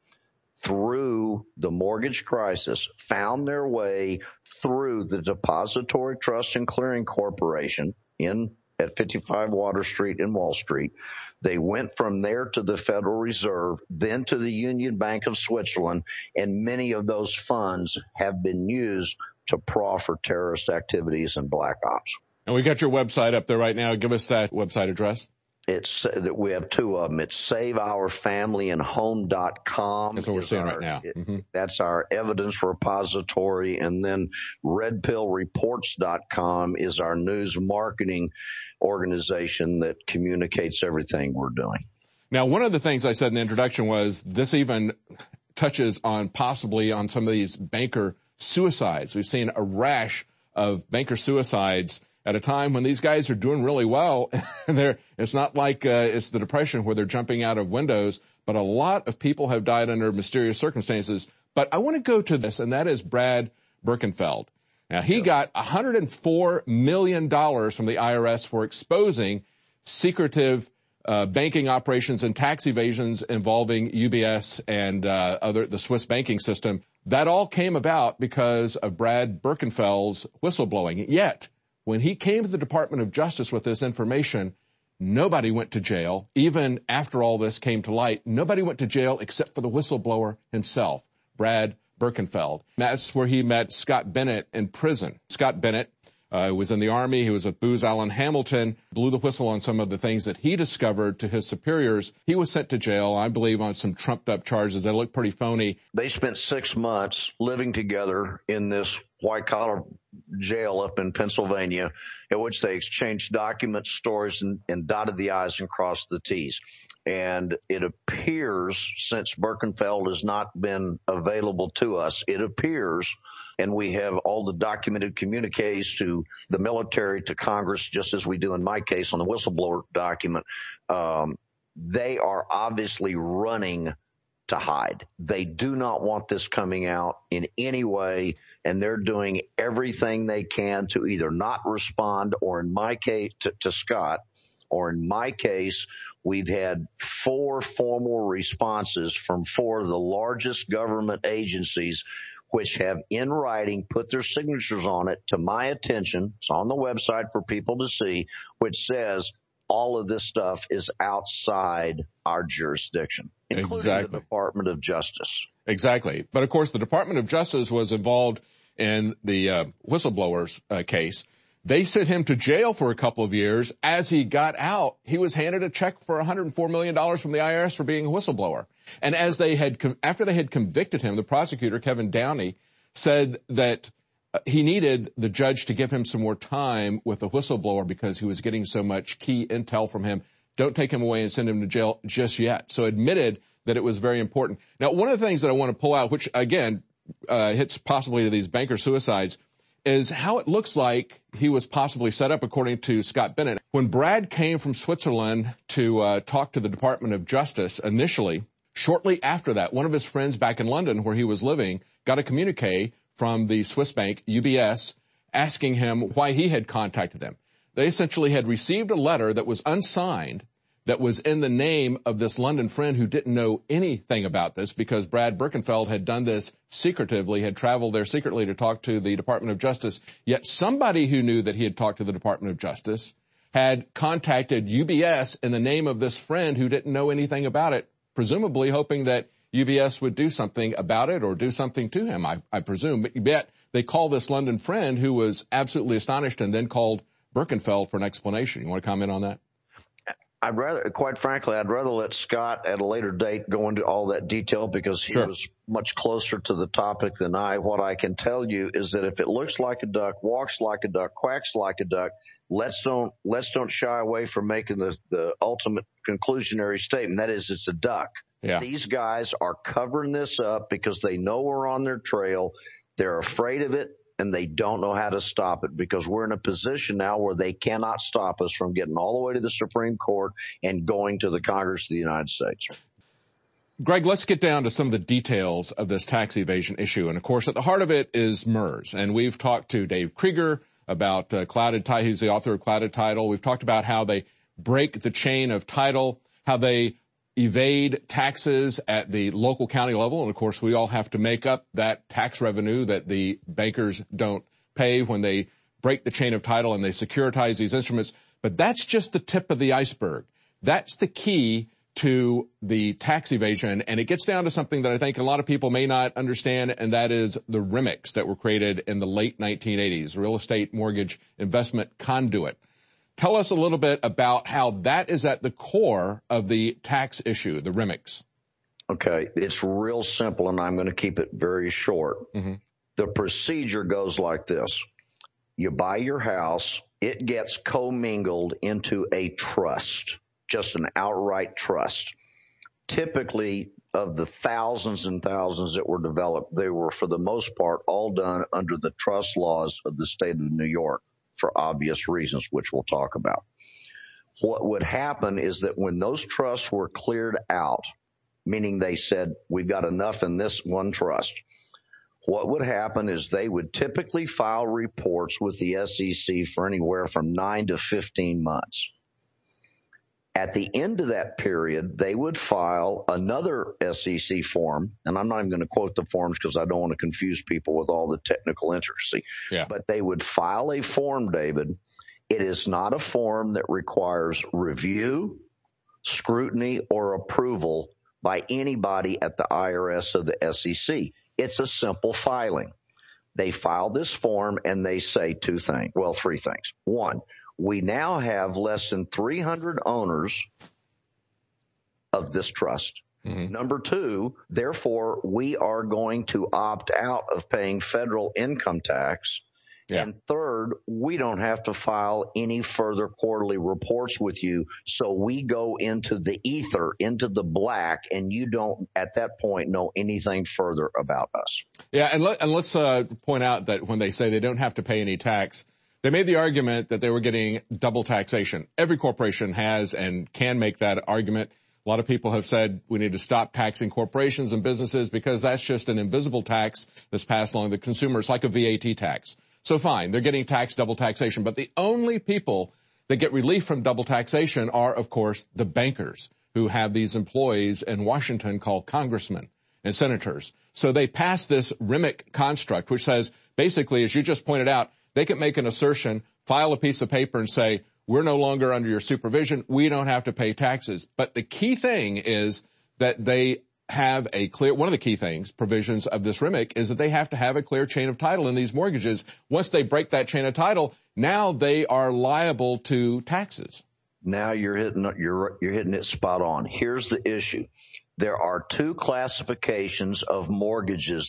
through the mortgage crisis found their way through the Depository Trust and Clearing Corporation at 55 Water Street in Wall Street. They went from there to the Federal Reserve, then to the Union Bank of Switzerland, and many of those funds have been used to proffer terrorist activities and black ops. And we got your website up there right now. Give us that website address. We have 2 of them. It's SaveOurFamilyAndHome.com. That's what we're seeing right now. That's our evidence repository. And then RedPillReports.com is our news marketing organization that communicates everything we're doing. Now, one of the things I said in the introduction was this even touches on possibly on some of these banker suicides. We've seen a rash of banker suicides at a time when these guys are doing really well. And it's not like it's the Depression where they're jumping out of windows, but a lot of people have died under mysterious circumstances. But I want to go to this, and that is Brad Birkenfeld. Now, he got $104 million from the IRS for exposing secretive banking operations and tax evasions involving UBS and the Swiss banking system. That all came about because of Brad Birkenfeld's whistleblowing. Yet, when he came to the Department of Justice with this information, nobody went to jail. Even after all this came to light, nobody went to jail except for the whistleblower himself, Brad Birkenfeld. That's where he met Scott Bennett in prison. Scott Bennett was in the Army. He was with Booz Allen Hamilton, blew the whistle on some of the things that he discovered to his superiors. He was sent to jail, I believe, on some trumped-up charges that look pretty phony. They spent 6 months living together in this white-collar jail up in Pennsylvania, in which they exchanged documents, stories, and dotted the I's and crossed the T's. And it appears, since Birkenfeld has not been available to us, it appears, and we have all the documented communiques to the military, to Congress, just as we do in my case on the whistleblower document, they are obviously running to hide. They do not want this coming out in any way, and they're doing everything they can to either not respond, or in my case, to Scott, or in my case, we've had 4 formal responses from 4 of the largest government agencies, which have in writing put their signatures on it to my attention. It's on the website for people to see, which says all of this stuff is outside our jurisdiction, including the Department of Justice. Exactly. But, of course, the Department of Justice was involved in the whistleblowers case. They sent him to jail for a couple of years. As he got out, he was handed a check for $104 million from the IRS for being a whistleblower. And as they had, after they had convicted him, the prosecutor, Kevin Downey, said that he needed the judge to give him some more time with the whistleblower because he was getting so much key intel from him. Don't take him away and send him to jail just yet. So admitted that it was very important. Now, one of the things that I want to pull out, which again hits possibly to these banker suicides, is how it looks like he was possibly set up, according to Scott Bennett. When Brad came from Switzerland to talk to the Department of Justice initially, shortly after that, one of his friends back in London where he was living got a communique from the Swiss bank, UBS, asking him why he had contacted them. They essentially had received a letter that was unsigned that was in the name of this London friend who didn't know anything about this, because Brad Birkenfeld had done this secretively, had traveled there secretly to talk to the Department of Justice. Yet somebody who knew that he had talked to the Department of Justice had contacted UBS in the name of this friend who didn't know anything about it, presumably hoping that UBS would do something about it or do something to him, I presume. But yet they called this London friend who was absolutely astonished and then called Birkenfeld for an explanation. You want to comment on that? Quite frankly, I'd rather let Scott at a later date go into all that detail, because he was much closer to the topic than I. What I can tell you is that if it looks like a duck, walks like a duck, quacks like a duck, let's don't shy away from making the ultimate conclusionary statement. That is, it's a duck. Yeah. These guys are covering this up because they know we're on their trail. They're afraid of it, and they don't know how to stop it, because we're in a position now where they cannot stop us from getting all the way to the Supreme Court and going to the Congress of the United States. Greg, let's get down to some of the details of this tax evasion issue. And, of course, at the heart of it is MERS. And we've talked to Dave Krieger about Clouded Title. He's the author of Clouded Title. We've talked about how they break the chain of title, how they evade taxes at the local county level. And, of course, we all have to make up that tax revenue that the bankers don't pay when they break the chain of title and they securitize these instruments. But that's just the tip of the iceberg. That's the key to the tax evasion. And it gets down to something that I think a lot of people may not understand, and that is the REMICs that were created in the late 1980s, Real Estate Mortgage Investment Conduit. Tell us a little bit about how that is at the core of the tax issue, the REMICs. Okay, it's real simple, and I'm going to keep it very short. Mm-hmm. The procedure goes like this. You buy your house, it gets commingled into a trust, just an outright trust. Typically, of the thousands and thousands that were developed, they were, for the most part, all done under the trust laws of the state of New York, for obvious reasons, which we'll talk about. What would happen is that when those trusts were cleared out, meaning they said, we've got enough in this one trust, what would happen is they would typically file reports with the SEC for anywhere from 9 to 15 months. At the end of that period, they would file another SEC form, and I'm not even going to quote the forms because I don't want to confuse people with all the technical intricacy. Yeah. But they would file a form, David. It is not a form that requires review, scrutiny, or approval by anybody at the IRS or the SEC. It's a simple filing. They file this form and they say three things. One, we now have less than 300 owners of this trust. Mm-hmm. Number two, therefore, we are going to opt out of paying federal income tax. Yeah. And third, we don't have to file any further quarterly reports with you. So we go into the ether, into the black, and you don't at that point know anything further about us. Yeah. And let's point out that when they say they don't have to pay any tax, they made the argument that they were getting double taxation. Every corporation has and can make that argument. A lot of people have said we need to stop taxing corporations and businesses because that's just an invisible tax that's passed along to consumers, like a VAT tax. So fine, they're getting taxed double taxation, but the only people that get relief from double taxation are, of course, the bankers who have these employees in Washington called congressmen and senators. So they passed this REMIC construct, which says basically, as you just pointed out, they can make an assertion, file a piece of paper and say, we're no longer under your supervision. We don't have to pay taxes. But the key thing is that they have a clear, one of the key things, provisions of this REMIC is that they have to have a clear chain of title in these mortgages. Once they break that chain of title, now they are liable to taxes. Now you're hitting it spot on. Here's the issue. There are two classifications of mortgages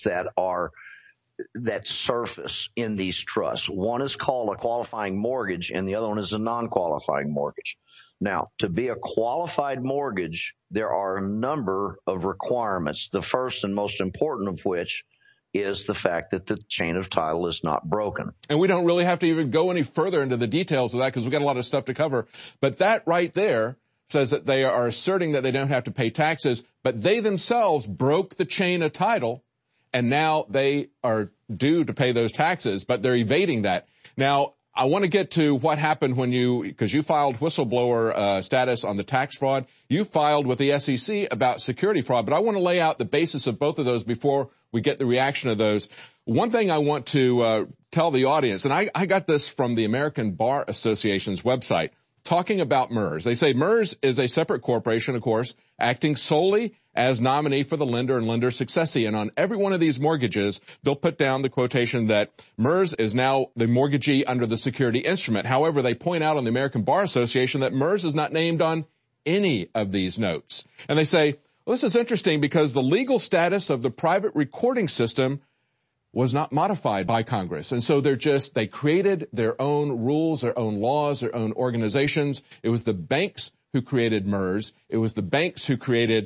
that surface in these trusts. One is called a qualifying mortgage and the other one is a non-qualifying mortgage. Now, to be a qualified mortgage, there are a number of requirements, the first and most important of which is the fact that the chain of title is not broken. And we don't really have to even go any further into the details of that because we've got a lot of stuff to cover. But that right there says that they are asserting that they don't have to pay taxes, but they themselves broke the chain of title, and now they are due to pay those taxes, but they're evading that. Now, I want to get to what happened because you filed whistleblower status on the tax fraud. You filed with the SEC about security fraud, but I want to lay out the basis of both of those before we get the reaction of those. One thing I want to tell the audience, and I got this from the American Bar Association's website, talking about MERS. They say MERS is a separate corporation, of course, acting solely as nominee for the lender and lender successee. And on every one of these mortgages, they'll put down the quotation that MERS is now the mortgagee under the security instrument. However, they point out on the American Bar Association that MERS is not named on any of these notes. And they say, well, this is interesting because the legal status of the private recording system was not modified by Congress. And so they created their own rules, their own laws, their own organizations. It was the banks who created MERS. It was the banks who created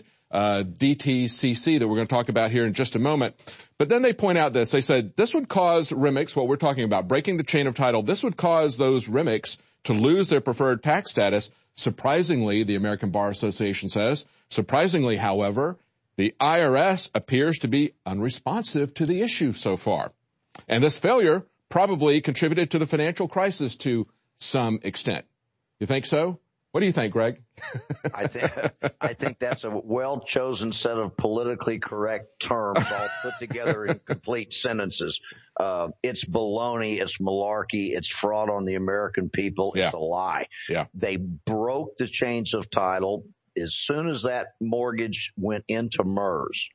DTCC that we're going to talk about here in just a moment. But then they point out this. They said this would cause REMICs, what we're talking about, breaking the chain of title. This would cause those REMICs to lose their preferred tax status. Surprisingly, the American Bar Association says, surprisingly, however, the IRS appears to be unresponsive to the issue so far. And this failure probably contributed to the financial crisis to some extent. You think so? What do you think, Greg? I think that's a well-chosen set of politically correct terms all put together in complete sentences. It's baloney, it's malarkey, it's fraud on the American people, it's a lie. Yeah. They broke the chains of title as soon as that mortgage went into MERS.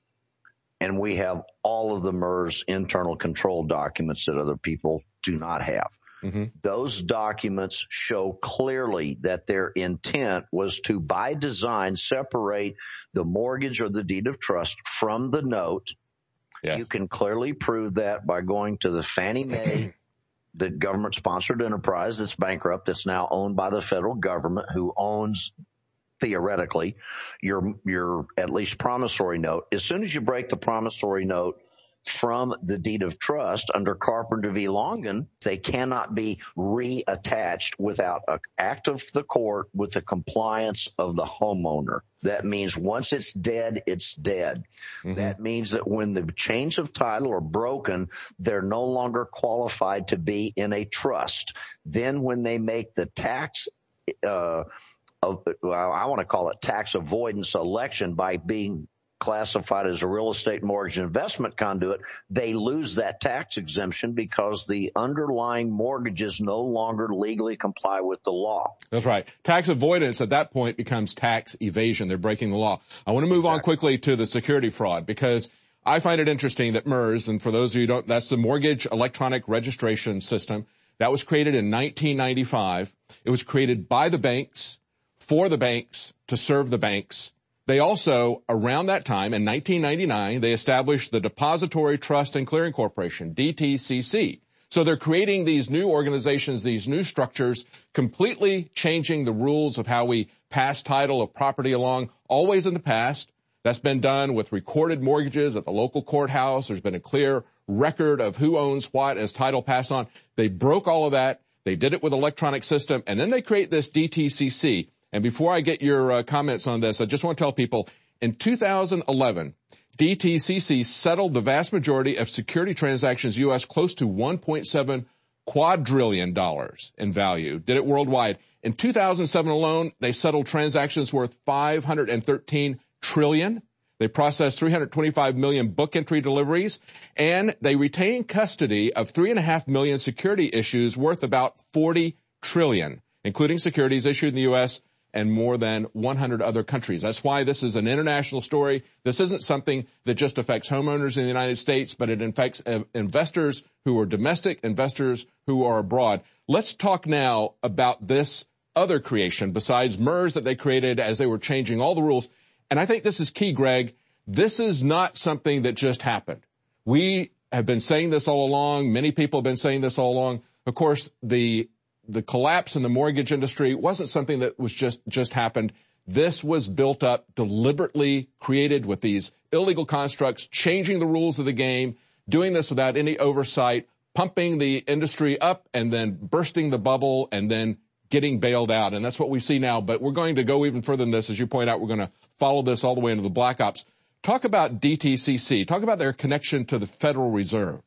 And we have all of the MERS internal control documents that other people do not have. Mm-hmm. Those documents show clearly that their intent was to, by design, separate the mortgage or the deed of trust from the note. Yeah. You can clearly prove that by going to the Fannie Mae, the government-sponsored enterprise that's bankrupt, that's now owned by the federal government, who owns, theoretically, your at least promissory note. As soon as you break the promissory note from the deed of trust under Carpenter v. Longan, they cannot be reattached without an act of the court with the compliance of the homeowner. That means once it's dead, it's dead. Mm-hmm. That means that when the chains of title are broken, they're no longer qualified to be in a trust. Then when they make the tax I want to call it tax avoidance election by being classified as a real estate mortgage investment conduit, they lose that tax exemption because the underlying mortgages no longer legally comply with the law. That's right. Tax avoidance at that point becomes tax evasion. They're breaking the law. I want to move on quickly to the security fraud because I find it interesting that MERS, and for those of you who don't, that's the Mortgage Electronic Registration System. That was created in 1995. It was created by the banks, for the banks, to serve the banks. They also, around that time, in 1999, they established the Depository Trust and Clearing Corporation, DTCC. So they're creating these new organizations, these new structures, completely changing the rules of how we pass title of property along. Always in the past, that's been done with recorded mortgages at the local courthouse. There's been a clear record of who owns what as title passed on. They broke all of that. They did it with electronic system, and then they create this DTCC. And before I get your comments on this, I just want to tell people, in 2011, DTCC settled the vast majority of security transactions U.S. close to $1.7 quadrillion in value. Did it worldwide. In 2007 alone, they settled transactions worth $513 trillion. They processed 325 million book entry deliveries, and they retained custody of 3.5 million security issues worth about $40 trillion, including securities issued in the U.S. and more than 100 other countries. That's why this is an international story. This isn't something that just affects homeowners in the United States, but it affects investors who are domestic, investors who are abroad. Let's talk now about this other creation besides MERS that they created as they were changing all the rules. And I think this is key, Greg. This is not something that just happened. We have been saying this all along. Many people have been saying this all along. Of course, the collapse in the mortgage industry wasn't something that was just happened. This was built up, deliberately created with these illegal constructs, changing the rules of the game, doing this without any oversight, pumping the industry up and then bursting the bubble and then getting bailed out. And that's what we see now. But we're going to go even further than this. As you point out, we're going to follow this all the way into the Black Ops. Talk about DTCC. Talk about their connection to the Federal Reserve.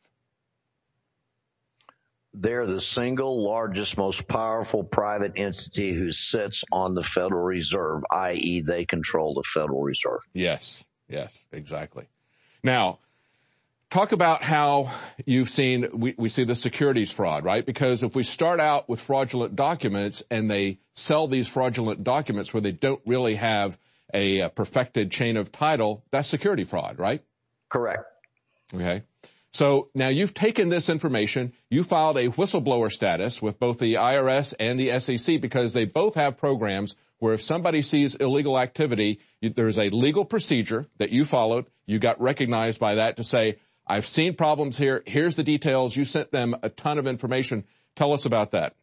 They're the single largest, most powerful private entity who sits on the Federal Reserve, i.e. they control the Federal Reserve. Yes, exactly. Now, talk about how you've seen, we see the securities fraud, right? Because if we start out with fraudulent documents and they sell these fraudulent documents where they don't really have a perfected chain of title, that's security fraud, right? Correct. Okay. So now you've taken this information, you filed a whistleblower status with both the IRS and the SEC because they both have programs where if somebody sees illegal activity, there's a legal procedure that you followed. You got recognized by that to say, I've seen problems here. Here's the details. You sent them a ton of information. Tell us about that.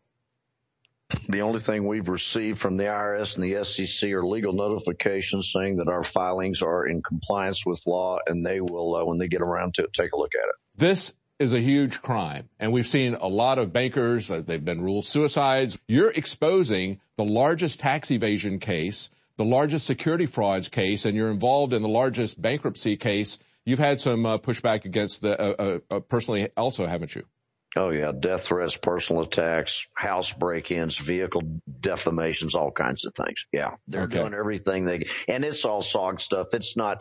The only thing we've received from the IRS and the SEC are legal notifications saying that our filings are in compliance with law, and they will, when they get around to it, take a look at it. This is a huge crime, and we've seen a lot of bankers, they've been ruled suicides. You're exposing the largest tax evasion case, the largest security frauds case, and you're involved in the largest bankruptcy case. You've had some pushback against the personally also, haven't you? Oh, yeah. Death threats, personal attacks, house break-ins, vehicle defamations, all kinds of things. Yeah. They're doing everything and it's all SOG stuff. It's not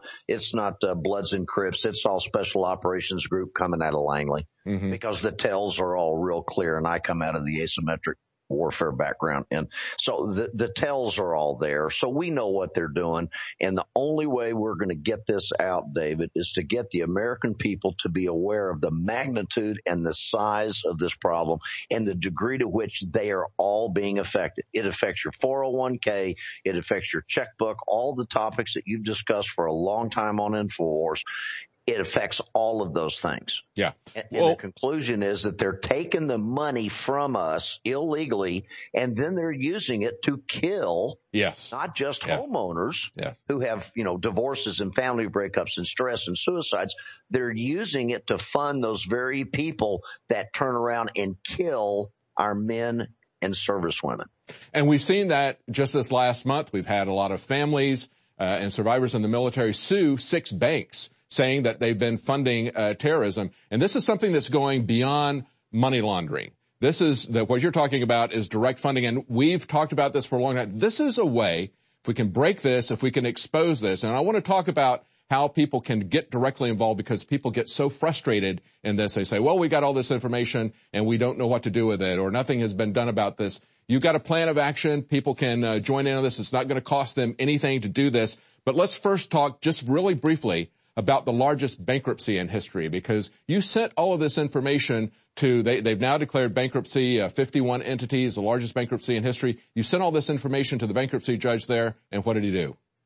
Bloods and Crips. It's all Special Operations Group coming out of Langley because the tells are all real clear, and I come out of the asymmetric warfare background. And so the tells are all there. So we know what they're doing. And the only way we're going to get this out, David, is to get the American people to be aware of the magnitude and the size of this problem and the degree to which they are all being affected. It affects your 401k. It affects your checkbook, all the topics that you've discussed for a long time on InfoWars. It affects all of those things. Yeah. And the conclusion is that they're taking the money from us illegally, and then they're using it to kill not just homeowners who have, divorces and family breakups and stress and suicides. They're using it to fund those very people that turn around and kill our men and servicewomen. And we've seen that just this last month. We've had a lot of families and survivors in the military sue 6 banks, saying that they've been funding terrorism. And this is something that's going beyond money laundering. This is what you're talking about is direct funding. And we've talked about this for a long time. This is a way, if we can break this, if we can expose this. And I want to talk about how people can get directly involved because people get so frustrated in this. They say, well, we got all this information and we don't know what to do with it, or nothing has been done about this. You've got a plan of action. People can join in on this. It's not going to cost them anything to do this. But let's first talk just really briefly about the largest bankruptcy in history, because you sent all of this information to, they've now declared bankruptcy, 51 entities, the largest bankruptcy in history. You sent all this information to the bankruptcy judge there, and what did he do?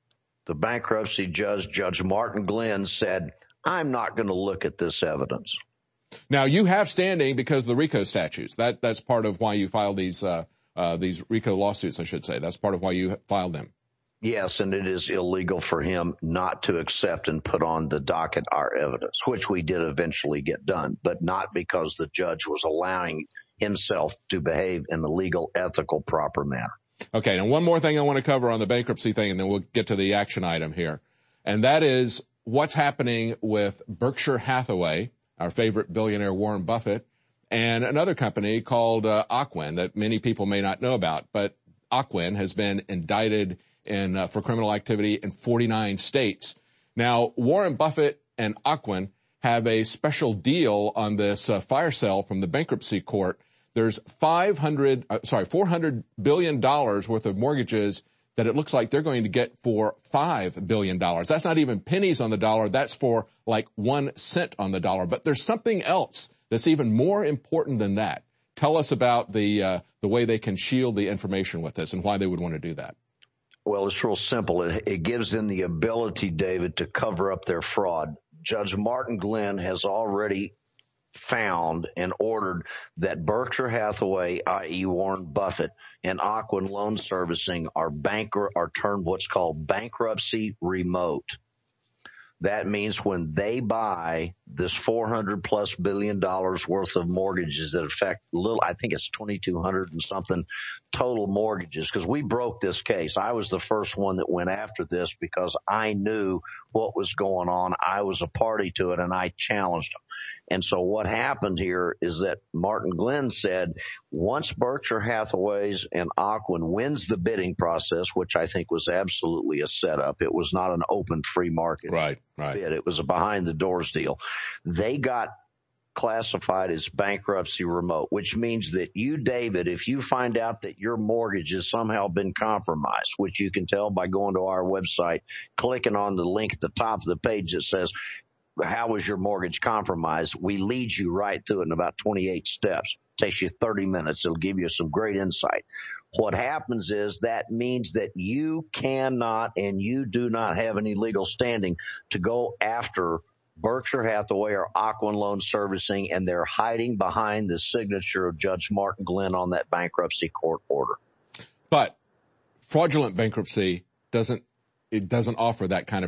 The bankruptcy judge, Judge Martin Glenn, said, I'm not going to look at this evidence. Now, you have standing because of the RICO statutes. That's part of why you filed these RICO lawsuits, I should say. That's part of why you filed them. Yes, and it is illegal for him not to accept and put on the docket our evidence, which we did eventually get done, but not because the judge was allowing himself to behave in a legal, ethical, proper manner. Okay, now one more thing I want to cover on the bankruptcy thing, and then we'll get to the action item here. And that is what's happening with Berkshire Hathaway, our favorite billionaire Warren Buffett, and another company called Ocwen that many people may not know about. But Ocwen has been indicted for criminal activity in 49 states. Now, Warren Buffett and Ocwen have a special deal on this fire sale from the bankruptcy court. There's $400 billion worth of mortgages that it looks like they're going to get for $5 billion. That's not even pennies on the dollar. That's for like 1 cent on the dollar. But there's something else that's even more important than that. Tell us about the way they can shield the information with this and why they would want to do that. Well, it's real simple. It gives them the ability, David, to cover up their fraud. Judge Martin Glenn has already found and ordered that Berkshire Hathaway, i.e. Warren Buffett, and Ocwen Loan Servicing are termed what's called bankruptcy remote. That means when they buy this $400+ billion worth of mortgages that affect I think it's 2,200 and something total mortgages, because we broke this case. I was the first one that went after this because I knew what was going on. I was a party to it, and I challenged them. And so what happened here is that Martin Glenn said once Berkshire Hathaway's and Ocwen wins the bidding process, which I think was absolutely a setup. It was not an open free market bid. It was a behind the doors deal. They got classified as bankruptcy remote, which means that you, David, if you find out that your mortgage has somehow been compromised, which you can tell by going to our website, clicking on the link at the top of the page that says, how was your mortgage compromised? We lead you right through it in about 28 steps. It takes you 30 minutes. It'll give you some great insight. What happens is that means that you cannot and you do not have any legal standing to go after Berkshire Hathaway or Ocwen Loan Servicing, and they're hiding behind the signature of Judge Martin Glenn on that bankruptcy court order. But fraudulent bankruptcy doesn't offer that kind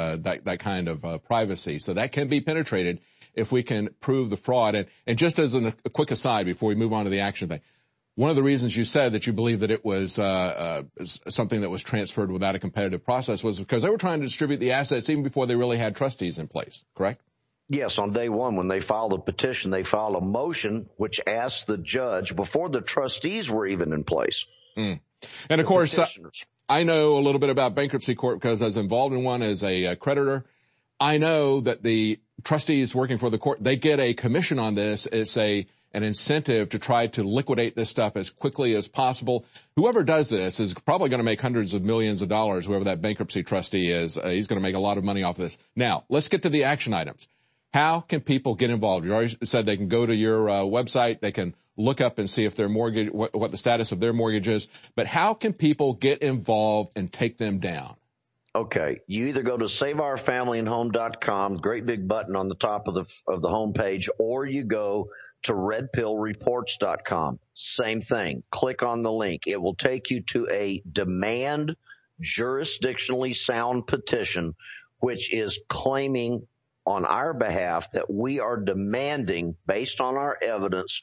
of privacy. So that can be penetrated if we can prove the fraud. And just as a quick aside before we move on to the action thing, one of the reasons you said that you believe that it was something that was transferred without a competitive process was because they were trying to distribute the assets even before they really had trustees in place, correct? Yes, on day one, when they filed a petition, they filed a motion which asked the judge before the trustees were even in place. And of course, I know a little bit about bankruptcy court because I was involved in one as a creditor. I know that the trustees working for the court, they get a commission on this. It's an incentive to try to liquidate this stuff as quickly as possible. Whoever does this is probably going to make hundreds of millions of dollars, whoever that bankruptcy trustee is. He's going to make a lot of money off of this. Now, let's get to the action items. How can people get involved? You already said they can go to your website. They can look up and see if their mortgage, what the status of their mortgage is. But how can people get involved and take them down? Okay, you either go to SaveOurFamilyAndHome.com, great big button on the top of the homepage, or you go to RedPillReports.com. Same thing. Click on the link. It will take you to a demand jurisdictionally sound petition, which is claiming on our behalf that we are demanding, based on our evidence,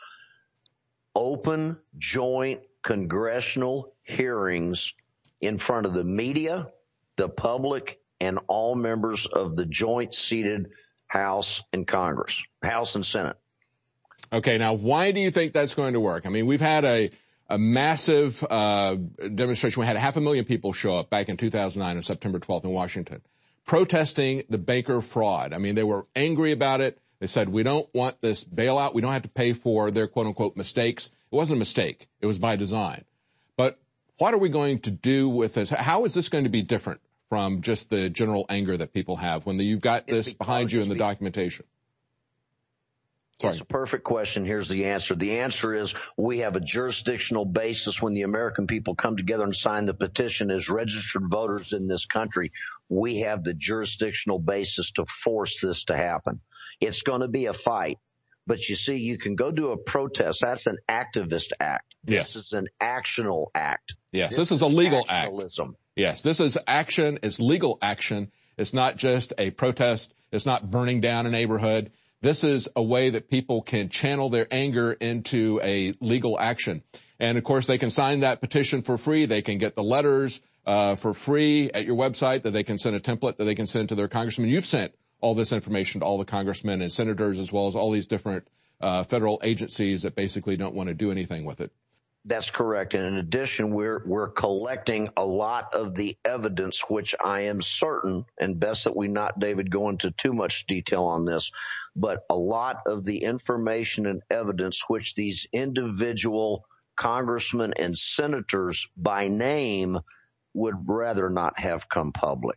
open, joint congressional hearings in front of the media, the public, and all members of the joint seated House and Congress, House and Senate. Okay, now why do you think that's going to work? I mean, we've had a massive demonstration. We had 500,000 people show up back in 2009 on September 12th in Washington, protesting the banker fraud. I mean, they were angry about it. They said, we don't want this bailout. We don't have to pay for their quote-unquote mistakes. It wasn't a mistake. It was by design. But what are we going to do with this? How is this going to be different from just the general anger that people have when you've got this behind you in the documentation? It's a perfect question. Here's the answer. The answer is we have a jurisdictional basis when the American people come together and sign the petition as registered voters in this country. We have the jurisdictional basis to force this to happen. It's going to be a fight. But you see, you can go do a protest. That's an activist act. Yes. This is an actional act. Yes, this is a legal act. Actionalism. Yes, this is action. It's legal action. It's not just a protest. It's not burning down a neighborhood. This is a way that people can channel their anger into a legal action. And, of course, they can sign that petition for free. They can get the letters for free at your website that they can send a template that they can send to their congressman. You've sent all this information to all the congressmen and senators as well as all these different federal agencies that basically don't want to do anything with it. That's correct. And in addition, we're collecting a lot of the evidence, which I am certain, and best that we not, David, go into too much detail on this, but a lot of the information and evidence which these individual congressmen and senators by name would rather not have come public.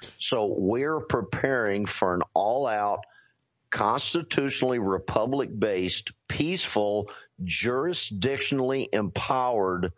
So we're preparing for an all-out, constitutionally republic-based, peaceful, jurisdictionally empowered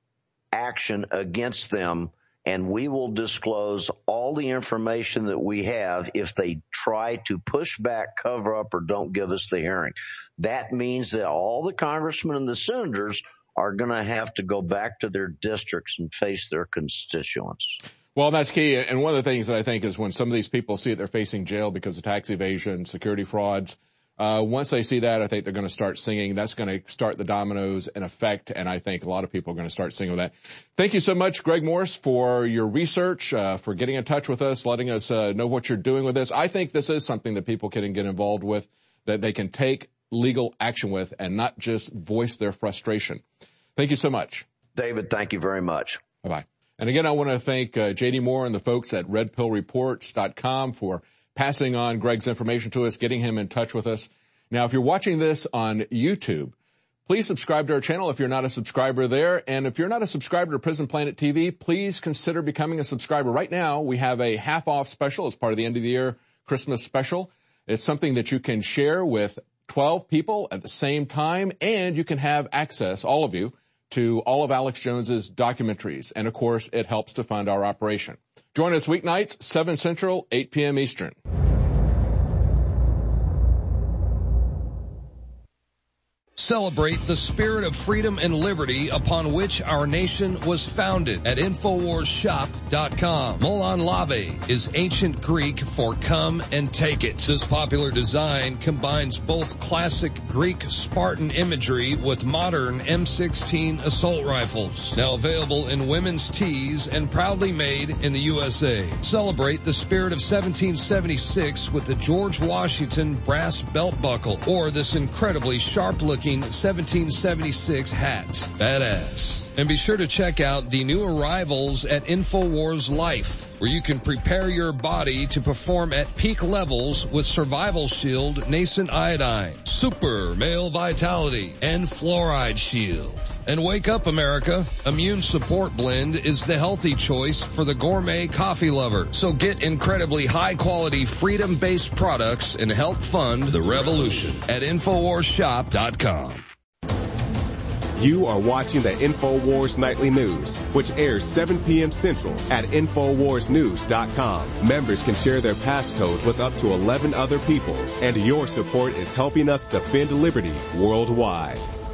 action against them, and we will disclose all the information that we have if they try to push back, cover up, or don't give us the hearing. That means that all the congressmen and the senators are going to have to go back to their districts and face their constituents. Well, that's key. And one of the things that I think is when some of these people see that they're facing jail because of tax evasion, security frauds, once they see that, I think they're going to start singing. That's going to start the dominoes in effect, and I think a lot of people are going to start singing with that. Thank you so much, Greg Morse, for your research, for getting in touch with us, letting us know what you're doing with this. I think this is something that people can get involved with, that they can take legal action with and not just voice their frustration. Thank you so much. David, thank you very much. Bye-bye. And again, I want to thank J.D. Moore and the folks at redpillreports.com for passing on Greg's information to us, getting him in touch with us. Now, if you're watching this on YouTube, please subscribe to our channel if you're not a subscriber there. And if you're not a subscriber to Prison Planet TV, please consider becoming a subscriber. Right now, we have a half-off special as part of the end-of-the-year Christmas special. It's something that you can share with 12 people at the same time, and you can have access, all of you, to all of Alex Jones's documentaries. And, of course, it helps to fund our operation. Join us weeknights, 7 Central, 8 p.m. Eastern. Celebrate the spirit of freedom and liberty upon which our nation was founded at InfoWarsShop.com. Molon Lave is ancient Greek for come and take it. This popular design combines both classic Greek Spartan imagery with modern M16 assault rifles. Now available in women's tees and proudly made in the USA. Celebrate the spirit of 1776 with the George Washington brass belt buckle or this incredibly sharp-looking 1776 hat. Badass. And be sure to check out the new arrivals at InfoWars Life, where you can prepare your body to perform at peak levels with Survival Shield, Nascent Iodine, Super Male Vitality, and Fluoride Shield. And wake up, America. Immune Support Blend is the healthy choice for the gourmet coffee lover. So get incredibly high-quality, freedom-based products and help fund the revolution at InfoWarsShop.com. You are watching the InfoWars Nightly News, which airs 7 p.m. Central at InfoWarsNews.com. Members can share their passcodes with up to 11 other people, and your support is helping us defend liberty worldwide.